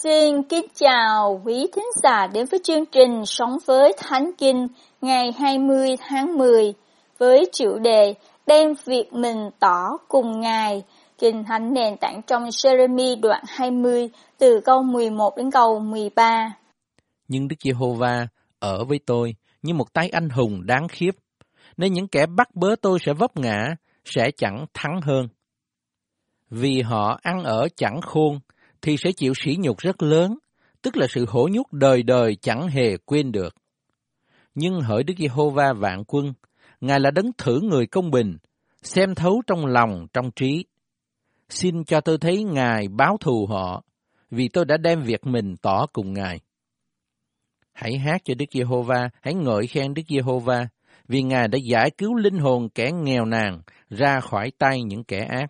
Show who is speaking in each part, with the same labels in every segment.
Speaker 1: Xin kính chào quý thính giả đến với chương trình Sống với Thánh Kinh ngày 20 tháng 10 với chủ đề Đem việc mình tỏ cùng Ngài. Kinh Thánh nền tảng trong Giê-rê-mi đoạn 20 từ câu 11 đến câu 13.
Speaker 2: Nhưng Đức Giê-hô-va ở với tôi như một tay anh hùng đáng khiếp, nên những kẻ bắt bớ tôi sẽ vấp ngã, sẽ chẳng thắng hơn. Vì họ ăn ở chẳng khôn, thì sẽ chịu sỉ nhục rất lớn, tức là sự hổ nhục đời đời chẳng hề quên được. Nhưng hỡi Đức Giê-hô-va vạn quân, Ngài là đấng thử người công bình, xem thấu trong lòng trong trí. Xin cho tôi thấy Ngài báo thù họ, vì tôi đã đem việc mình tỏ cùng Ngài. Hãy hát cho Đức Giê-hô-va, hãy ngợi khen Đức Giê-hô-va, vì Ngài đã giải cứu linh hồn kẻ nghèo nàn ra khỏi tay những kẻ ác.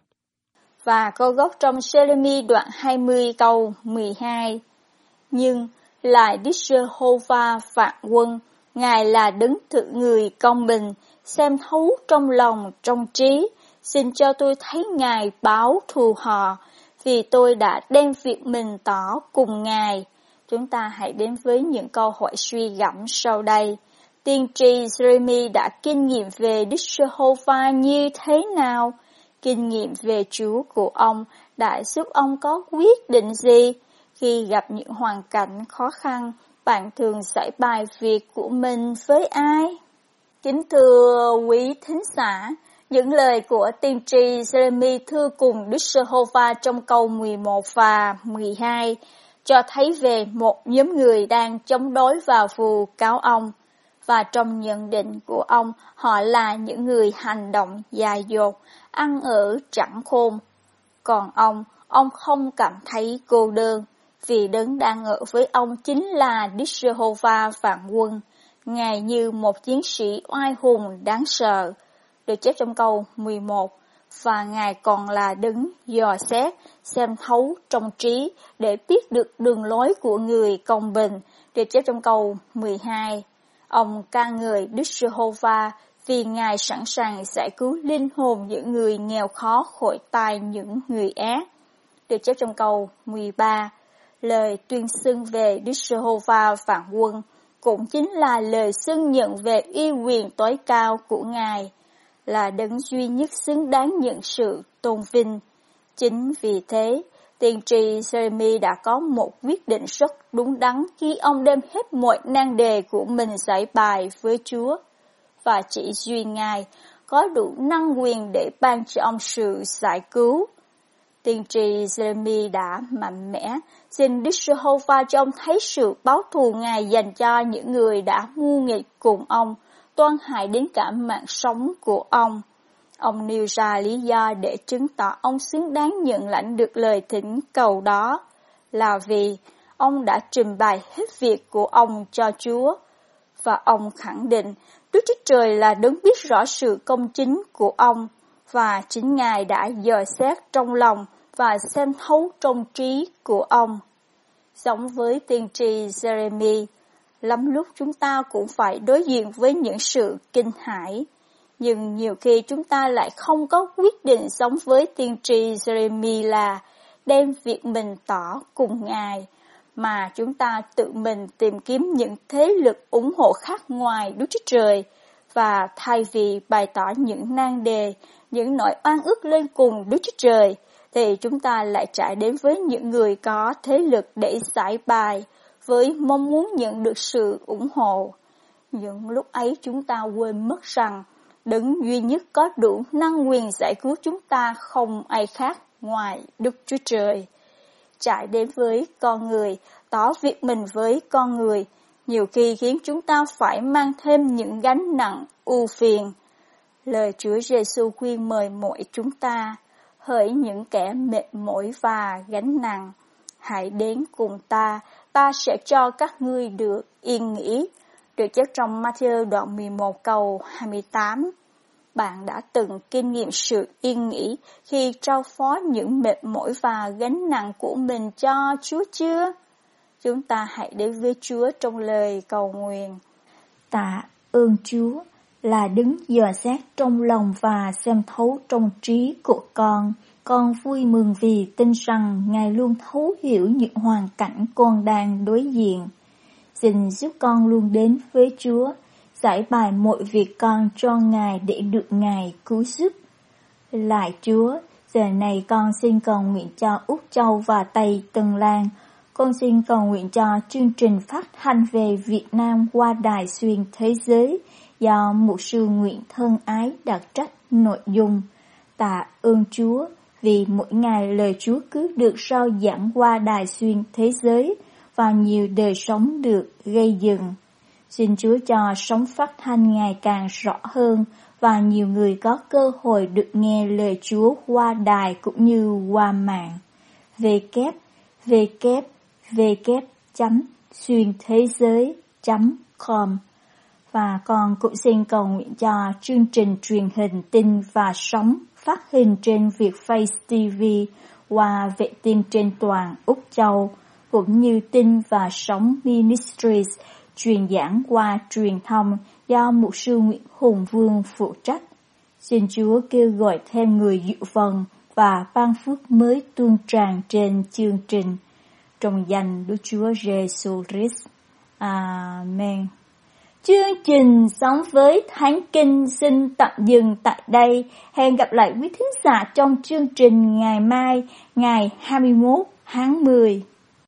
Speaker 1: Và câu gốc trong Giê-rê-mi đoạn 20 câu 12. Nhưng lại Đức Giê-hô-va vạn quân, Ngài là đấng thử người công bình, xem thấu trong lòng trong trí. Xin cho tôi thấy Ngài báo thù họ, vì tôi đã đem việc mình tỏ cùng Ngài. Chúng ta hãy đến với những câu hỏi suy gẫm sau đây. Tiên tri Giê-rê-mi đã kinh nghiệm về Đức Giê-hô-va như thế nào? Kinh nghiệm về Chúa của ông đã giúp ông có quyết định gì? Khi gặp những hoàn cảnh khó khăn, bạn thường giải bài việc của mình với ai? Kính thưa quý thính giả, những lời của tiên tri Giê-rê-mi thưa cùng Đức Giê-hô-va trong câu 11 và 12 cho thấy về một nhóm người đang chống đối và vù cáo ông. Và trong nhận định của ông, họ là những người hành động dại dột, ăn ở chẳng khôn. Còn ông không cảm thấy cô đơn, vì đấng đang ở với ông chính là Đức Giê-hô-va vạn quân. Ngài như một chiến sĩ oai hùng đáng sợ, được chép trong câu 11. Và Ngài còn là đấng dò xét, xem thấu trong trí để biết được đường lối của người công bình, được chép trong câu 12. Ông ca ngợi Đức Giê-hô-va vì Ngài sẵn sàng giải cứu linh hồn những người nghèo khó khỏi tay những người ác, được chép trong câu 13. Lời tuyên xưng về Đức Giê-hô-va vạn quân cũng chính là lời xưng nhận về uy quyền tối cao của Ngài, là đấng duy nhất xứng đáng nhận sự tôn vinh. Chính vì thế, tiên tri Giê-rê-mi đã có một quyết định rất đúng đắn khi ông đem hết mọi nan đề của mình giải bài với Chúa, và chỉ duy Ngài có đủ năng quyền để ban cho ông sự giải cứu. Tiên tri Giê-rê-mi đã mạnh mẽ xin Đức Giê-hô-va cho ông thấy sự báo thù Ngài dành cho những người đã mưu nghịch cùng ông, toan hại đến cả mạng sống của ông. Ông nêu ra lý do để chứng tỏ ông xứng đáng nhận lãnh được lời thỉnh cầu đó, là vì ông đã trình bày hết việc của ông cho Chúa, và ông khẳng định Đức Chúa Trời là đấng biết rõ sự công chính của ông, và chính Ngài đã dò xét trong lòng và xem thấu trong trí của ông. Giống với tiên tri Giê-rê-mi, lắm lúc chúng ta cũng phải đối diện với những sự kinh hãi, nhưng nhiều khi chúng ta lại không có quyết định giống với tiên tri Giê-rê-mi là đem việc mình tỏ cùng Ngài, mà chúng ta tự mình tìm kiếm những thế lực ủng hộ khác ngoài Đức Chúa Trời, và thay vì bày tỏ những nan đề, những nỗi oan ức lên cùng Đức Chúa Trời, thì chúng ta lại chạy đến với những người có thế lực để giải bài, với mong muốn nhận được sự ủng hộ. Những lúc ấy chúng ta quên mất rằng đấng duy nhất có đủ năng quyền giải cứu chúng ta không ai khác ngoài Đức Chúa Trời. Chạy đến với con người, tỏ việc mình với con người, nhiều khi khiến chúng ta phải mang thêm những gánh nặng ưu phiền. Lời Chúa Giêsu khuyên mời mọi chúng ta, hỡi những kẻ mệt mỏi và gánh nặng, hãy đến cùng ta, ta sẽ cho các ngươi được yên nghỉ. Được chép trong Ma-thi-ơ đoạn 11 câu 28. Bạn đã từng kinh nghiệm sự yên nghỉ khi trao phó những mệt mỏi và gánh nặng của mình cho Chúa chưa? Chúng ta hãy đến với Chúa trong lời cầu nguyện.
Speaker 3: Tạ ơn Chúa là đấng dò xét trong lòng và xem thấu trong trí của con. con vui mừng vì tin rằng Ngài luôn thấu hiểu những hoàn cảnh con đang đối diện. Xin giúp con luôn đến với Chúa, giải bày mọi việc con cho Ngài để được Ngài cứu giúp. Lạy Chúa, giờ này con xin cầu nguyện cho Úc Châu và Tây Tân Lan. Con xin cầu nguyện cho chương trình phát thanh về Việt Nam qua đài xuyên thế giới do mục sư Nguyễn Thân Ái đặc trách nội dung. Tạ ơn Chúa vì mỗi ngày lời Chúa cứ được rao giảng qua đài xuyên thế giới và nhiều đời sống được gây dựng. Xin Chúa cho sóng phát thanh ngày càng rõ hơn và nhiều người có cơ hội được nghe lời Chúa qua đài cũng như qua mạng. www.xuyenthaisới.com. Và con cũng xin cầu nguyện cho chương trình truyền hình tin và sóng phát hình trên Vietface TV qua vệ tinh trên toàn Úc Châu, cũng như tin và sóng Ministries truyền giảng qua truyền thông do mục sư Nguyễn Hùng Vương phụ trách. Xin Chúa kêu gọi thêm người dự phần và ban phước mới tuôn tràn trên chương trình. Trong danh Đức Chúa Giêsu Christ. Amen. Chương trình Sống với Thánh Kinh xin tạm dừng tại đây. Hẹn gặp lại quý thính giả trong chương trình ngày mai, ngày 21 tháng 10.